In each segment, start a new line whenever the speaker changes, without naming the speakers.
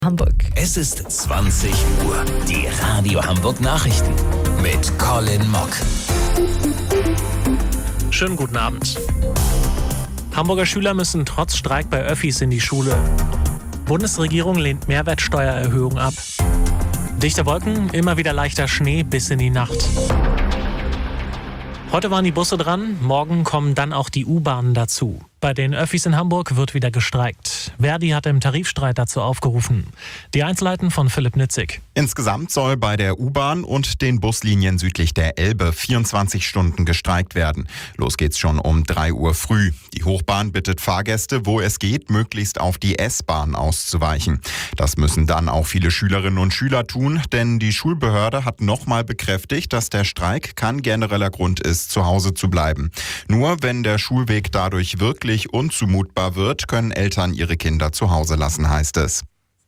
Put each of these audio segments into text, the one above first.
Hamburg.
Es ist 20 Uhr. Die Radio Hamburg Nachrichten mit Colin Mock.
Schönen guten Abend. Hamburger Schüler müssen trotz Streik bei Öffis in die Schule. Bundesregierung lehnt Mehrwertsteuererhöhung ab. Dichte Wolken, immer wieder leichter Schnee bis in die Nacht. Heute waren die Busse dran, morgen kommen dann auch die U-Bahnen dazu. Bei den Öffis in Hamburg wird wieder gestreikt. Verdi hat im Tarifstreit dazu aufgerufen. Die Einzelheiten von Philipp Nitzig.
Insgesamt soll bei der U-Bahn und den Buslinien südlich der Elbe 24 Stunden gestreikt werden. Los geht's schon um 3 Uhr früh. Die Hochbahn bittet Fahrgäste, wo es geht, möglichst auf die S-Bahn auszuweichen. Das müssen dann auch viele Schülerinnen und Schüler tun, denn die Schulbehörde hat nochmal bekräftigt, dass der Streik kein genereller Grund ist, zu Hause zu bleiben. Nur wenn der Schulweg dadurch wirklich unzumutbar wird, können Eltern ihre Kinder zu Hause lassen, heißt es.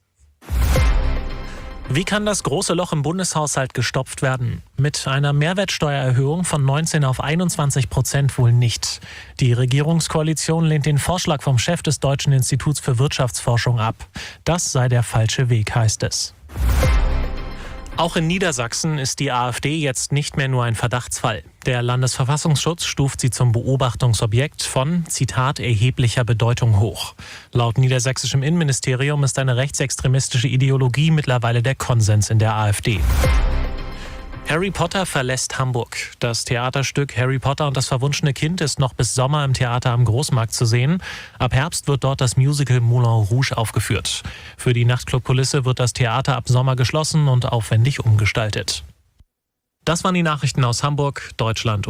Wie kann das große Loch im Bundeshaushalt gestopft werden? Mit einer Mehrwertsteuererhöhung von 19 auf 21% wohl nicht. Die Regierungskoalition lehnt den Vorschlag vom Chef des Deutschen Instituts für Wirtschaftsforschung ab. Das sei der falsche Weg, heißt es. Auch in Niedersachsen ist die AfD jetzt nicht mehr nur ein Verdachtsfall. Der Landesverfassungsschutz stuft sie zum Beobachtungsobjekt von, Zitat, erheblicher Bedeutung hoch. Laut niedersächsischem Innenministerium ist eine rechtsextremistische Ideologie mittlerweile der Konsens in der AfD. Harry Potter verlässt Hamburg. Das Theaterstück Harry Potter und das verwunschene Kind ist noch bis Sommer im Theater am Großmarkt zu sehen. Ab Herbst wird dort das Musical Moulin Rouge aufgeführt. Für die Nachtclub-Kulisse wird das Theater ab Sommer geschlossen und aufwendig umgestaltet. Das waren die Nachrichten aus Hamburg, Deutschland und